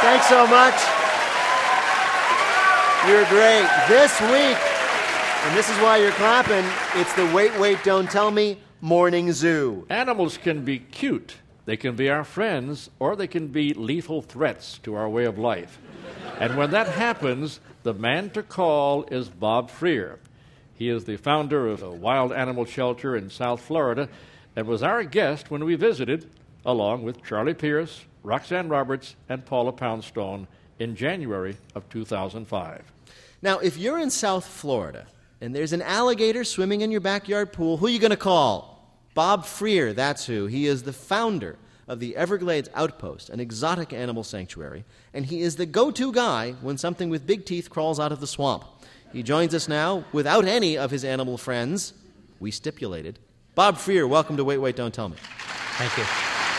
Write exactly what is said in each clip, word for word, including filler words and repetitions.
Thanks so much. You're great. This week, and this is why you're clapping, it's the Wait, Wait, Don't Tell Me Morning Zoo. Animals can be cute. They can be our friends, or they can be lethal threats to our way of life. And when that happens, the man to call is Bob Freer. He is the founder of a wild animal shelter in South Florida and was our guest when we visited, along with Charlie Pierce, Roxanne Roberts, and Paula Poundstone in January of two thousand five. Now, if you're in South Florida and there's an alligator swimming in your backyard pool, who are you going to call? Bob Freer, that's who. He is the founder of the Everglades Outpost, an exotic animal sanctuary, and he is the go-to guy when something with big teeth crawls out of the swamp. He joins us now without any of his animal friends. We stipulated. Bob Freer, welcome to Wait, Wait, Don't Tell Me. Thank you.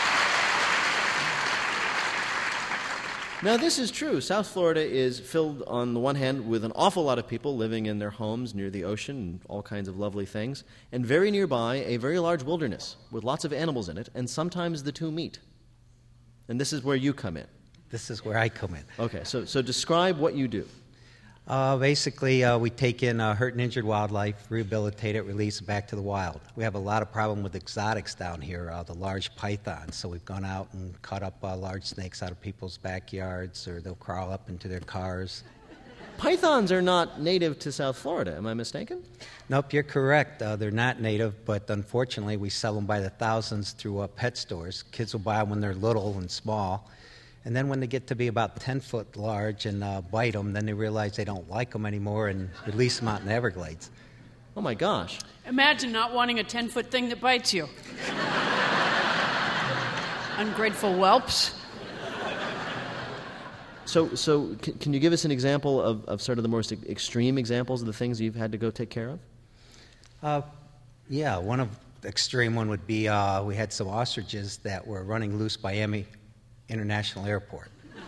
Now, this is true. South Florida is filled, on the one hand, with an awful lot of people living in their homes near the ocean and all kinds of lovely things, and very nearby, a very large wilderness with lots of animals in it, and sometimes the two meet. And this is where you come in. This is where I come in. Okay, so, so describe what you do. Uh, basically, uh, we take in uh, hurt and injured wildlife, rehabilitate it, release it back to the wild. We have a lot of problem with exotics down here, uh, the large pythons. So we've gone out and cut up uh, large snakes out of people's backyards, or they'll crawl up into their cars. Pythons are not native to South Florida. Am I mistaken? Nope, you're correct. Uh, they're not native, but unfortunately, we sell them by the thousands through uh, pet stores. Kids will buy them when they're little and small. And then when they get to be about ten foot large and uh, bite them, then they realize they don't like them anymore and release them out in the Everglades. Oh, my gosh. Imagine not wanting a ten-foot thing that bites you. Ungrateful whelps. So, so c- can you give us an example of, of sort of the most e- extreme examples of the things you've had to go take care of? Uh, yeah, one of the extreme one would be uh, we had some ostriches that were running loose by Miami International Airport.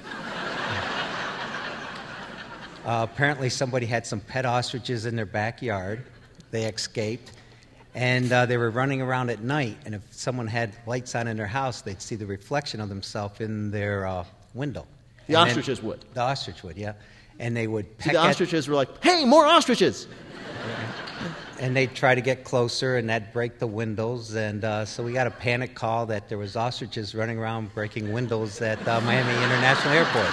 uh, apparently somebody had some pet ostriches in their backyard. They escaped, and uh, they were running around at night, and if someone had lights on in their house, they'd see the reflection of themselves in their uh, window. The And ostriches then, would? The ostrich would, yeah. And they would See, peck the at, ostriches were like, hey, more ostriches! and they'd try to get closer, and that'd break the windows. And uh, so we got a panic call that there was ostriches running around breaking windows at uh, Miami International Airport.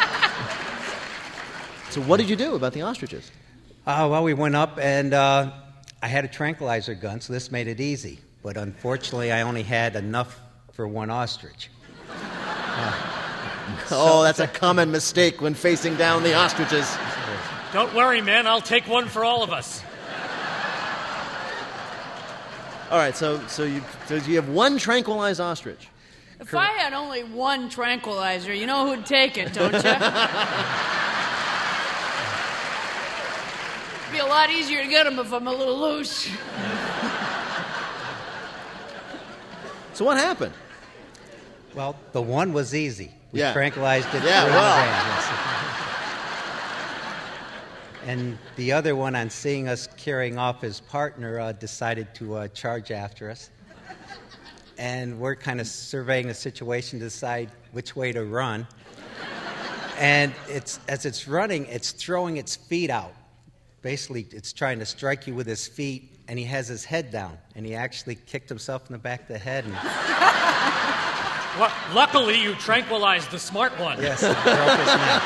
So what did you do about the ostriches? Uh, well, we went up, and uh, I had a tranquilizer gun, so this made it easy. But unfortunately, I only had enough for one ostrich. Uh, Oh, that's a common mistake when facing down the ostriches. Don't worry, man. I'll take one for all of us. All right, so so you so you have one tranquilized ostrich. If I had only one tranquilizer, you know who'd take it, don't you? It'd be a lot easier to get them if I'm a little loose. So what happened? Well, the one was easy. We Yeah. tranquilized it. Yeah, through well. the brain, yes. And the other one, on seeing us carrying off his partner, uh, decided to uh, charge after us. And we're kind of surveying the situation to decide which way to run. And it's as it's running, it's throwing its feet out. Basically, it's trying to strike you with his feet, and he has his head down. And he actually kicked himself in the back of the head. And Well, luckily, you tranquilized the smart one. yes, it broke his neck.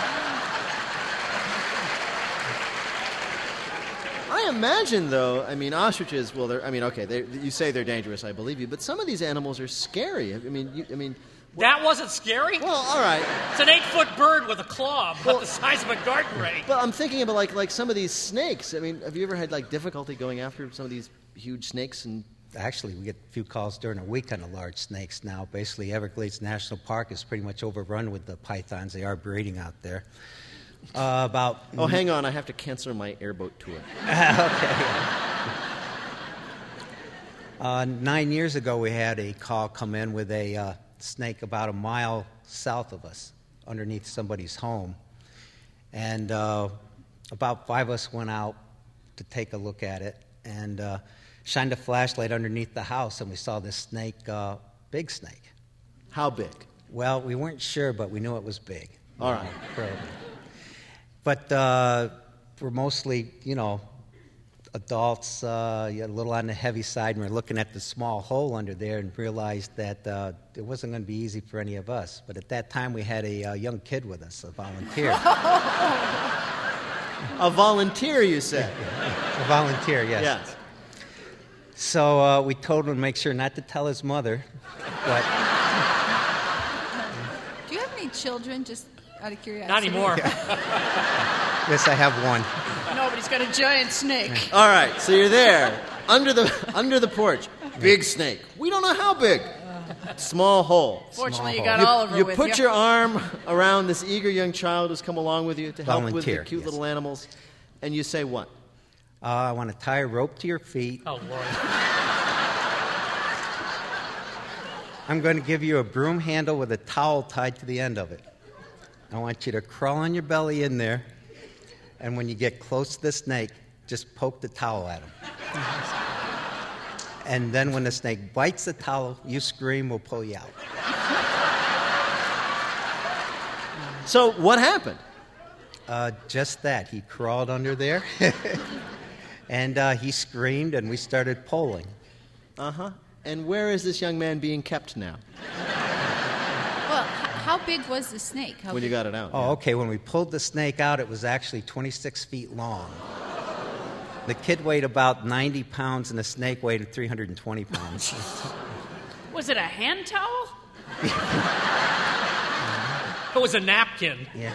I imagine, though, I mean, ostriches, well, they're, I mean, okay, they, you say they're dangerous, I believe you, but some of these animals are scary. I mean, you, I mean... That wasn't scary? Well, all right. It's an eight-foot bird with a claw, about Well- the size of a garden rake. But I'm thinking about, like, like some of these snakes. I mean, have you ever had, like, difficulty going after some of these huge snakes? And Actually, we get a few calls during the week on the large snakes now. Basically, Everglades National Park is pretty much overrun with the pythons. They are breeding out there. Uh, about... Oh, hang on, I have to cancel my airboat tour. okay. Uh, nine years ago, we had a call come in with a uh, snake about a mile south of us, underneath somebody's home. And uh, about five of us went out to take a look at it and uh, shined a flashlight underneath the house, and we saw this snake, uh, big snake. How big? Well, we weren't sure, but we knew it was big. All right. Probably. But uh, we're mostly, you know, adults, uh, a little on the heavy side, and we're looking at the small hole under there and realized that uh, it wasn't going to be easy for any of us. But at that time, we had a uh, young kid with us, a volunteer. A volunteer, you said? A volunteer, yes. Yes. So uh, we told him to make sure not to tell his mother, but... Do you have any children, just out of curiosity? Not anymore. Yes, I have one. Nobody's got a giant snake. All right, so you're there, under the under the porch. Big snake. We don't know how big. Small hole. Fortunately, you hole. got You, Oliver you with put you. your arm around this eager young child who's come along with you to help with the Volunteer, cute yes. little animals, and you say what? Uh, I want to tie a rope to your feet. Oh, Lord. I'm going to give you a broom handle with a towel tied to the end of it. I want you to crawl on your belly in there, and when you get close to the snake, just poke the towel at him. And then when the snake bites the towel, you scream, we'll pull you out. So what happened? Uh, just that. He crawled under there, and uh, he screamed, and we started pulling. Uh-huh. And where is this young man being kept now Well, h- how big was the snake? How when you big? got it out? Oh, okay. When we pulled the snake out, it was actually twenty-six feet long. The kid weighed about ninety pounds, and the snake weighed three hundred twenty pounds. Was it a hand towel? It was a napkin. Yeah.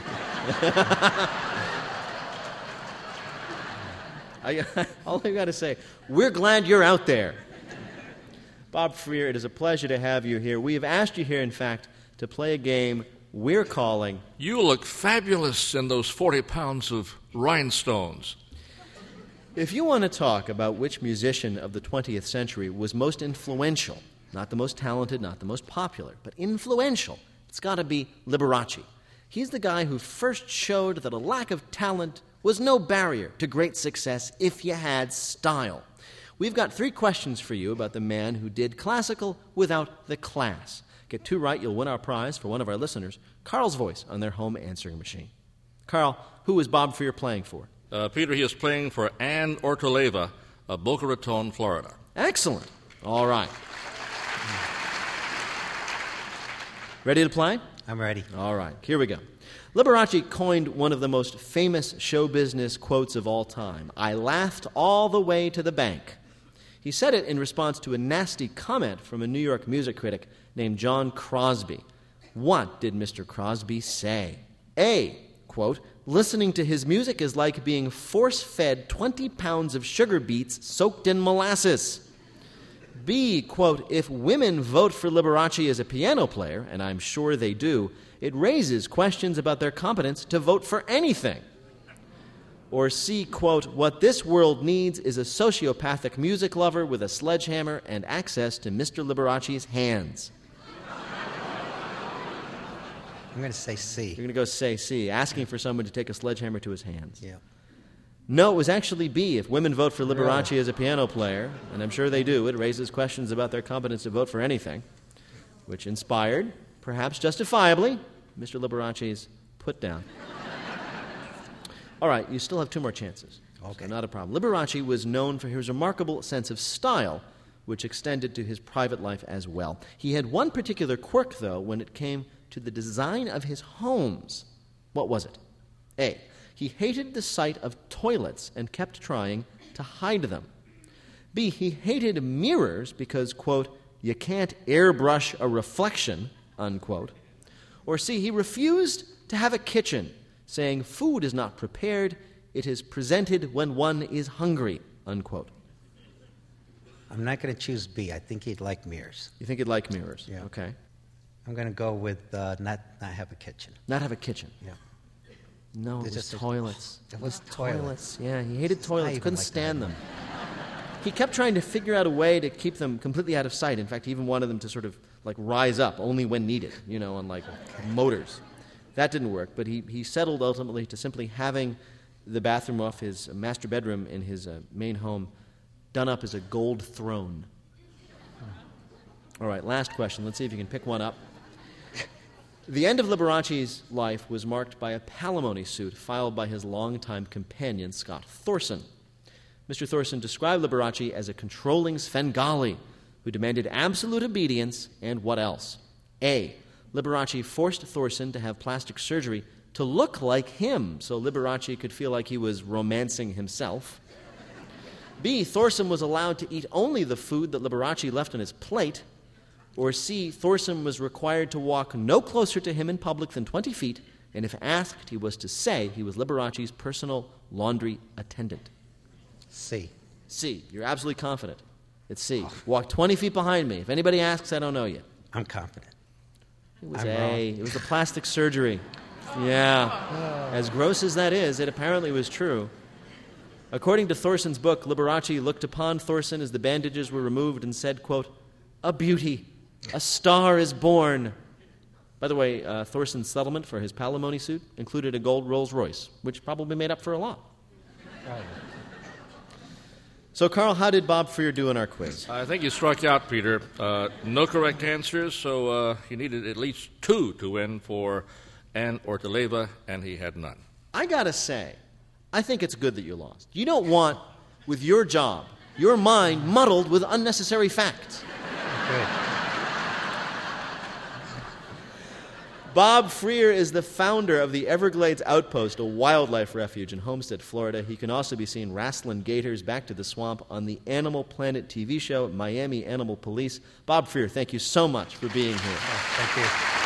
I, all I got to say, we're glad you're out there. Bob Freer, it is a pleasure to have you here. We have asked you here, in fact, to play a game we're calling... You look fabulous in those forty pounds of rhinestones. If you want to talk about which musician of the twentieth century was most influential, not the most talented, not the most popular, but influential, it's got to be Liberace. He's the guy who first showed that a lack of talent was no barrier to great success if you had style. We've got three questions for you about the man who did classical without the class. Get two right, you'll win our prize for one of our listeners, Carl's voice on their home answering machine. Carl, who is Bob Freer playing for? Uh, Peter, he is playing for Ann Ortoleva of Boca Raton, Florida. Excellent. All right. Ready to play? I'm ready. All right, here we go. Liberace coined one of the most famous show business quotes of all time. I laughed all the way to the bank. He said it in response to a nasty comment from a New York music critic named John Crosby. What did Mister Crosby say? A, quote, listening to his music is like being force-fed twenty pounds of sugar beets soaked in molasses. B, quote, if women vote for Liberace as a piano player, and I'm sure they do, it raises questions about their competence to vote for anything. Or C, quote, what this world needs is a sociopathic music lover with a sledgehammer and access to Mister Liberace's hands. I'm going to say C. You're going to go say C, asking for someone to take a sledgehammer to his hands. Yeah. No, it was actually B. If women vote for Liberace as a piano player, and I'm sure they do, it raises questions about their competence to vote for anything, which inspired, perhaps justifiably, Mister Liberace's put down. All right, you still have two more chances. Okay. So not a problem. Liberace was known for his remarkable sense of style, which extended to his private life as well. He had one particular quirk, though, when it came to the design of his homes. What was it? A, he hated the sight of toilets and kept trying to hide them. B, he hated mirrors because, quote, you can't airbrush a reflection, unquote. Or C, he refused to have a kitchen, saying food is not prepared, it is presented when one is hungry, unquote. I'm not going to choose B. I think he'd like mirrors. You think he'd like mirrors? Yeah. Okay. I'm going to go with uh, not not have a kitchen. Not have a kitchen. Yeah. No, it There's was just a- toilets. It was toilets. toilets. Yeah, he hated I toilets, even couldn't like stand that. them. He kept trying to figure out a way to keep them completely out of sight. In fact, he even wanted them to sort of like rise up only when needed, you know, on like motors. That didn't work, but he, he settled ultimately to simply having the bathroom off his master bedroom in his uh, main home done up as a gold throne. All right, last question. Let's see if you can pick one up. The end of Liberace's life was marked by a palimony suit filed by his longtime companion, Scott Thorson. Mister Thorson described Liberace as a controlling Svengali who demanded absolute obedience and what else? A. Liberace forced Thorson to have plastic surgery to look like him so Liberace could feel like he was romancing himself. B. Thorson was allowed to eat only the food that Liberace left on his plate. Or C. Thorson was required to walk no closer to him in public than twenty feet, and if asked, he was to say he was Liberace's personal laundry attendant. C. C. You're absolutely confident. It's C. Walk twenty feet behind me. If anybody asks, I don't know you. I'm confident. It was I'm A. wrong. It was the plastic surgery. Yeah. As gross as that is, it apparently was true. According to Thorson's book, Liberace looked upon Thorson as the bandages were removed and said, quote, "A beauty. A star is born." By the way, uh, Thorson's settlement for his palimony suit included a gold Rolls Royce, which probably made up for a lot. Probably. So, Carl, how did Bob Freer do in our quiz? I think you struck out, Peter. Uh, no correct answers, so uh, he needed at least two to win for Ann Ortoleva, and he had none. I gotta say, I think it's good that you lost. You don't want, with your job, your mind muddled with unnecessary facts. Good. Bob Freer is the founder of the Everglades Outpost, a wildlife refuge in Homestead, Florida. He can also be seen wrestling gators back to the swamp on the Animal Planet T V show, Miami Animal Police. Bob Freer, thank you so much for being here. Oh, thank you.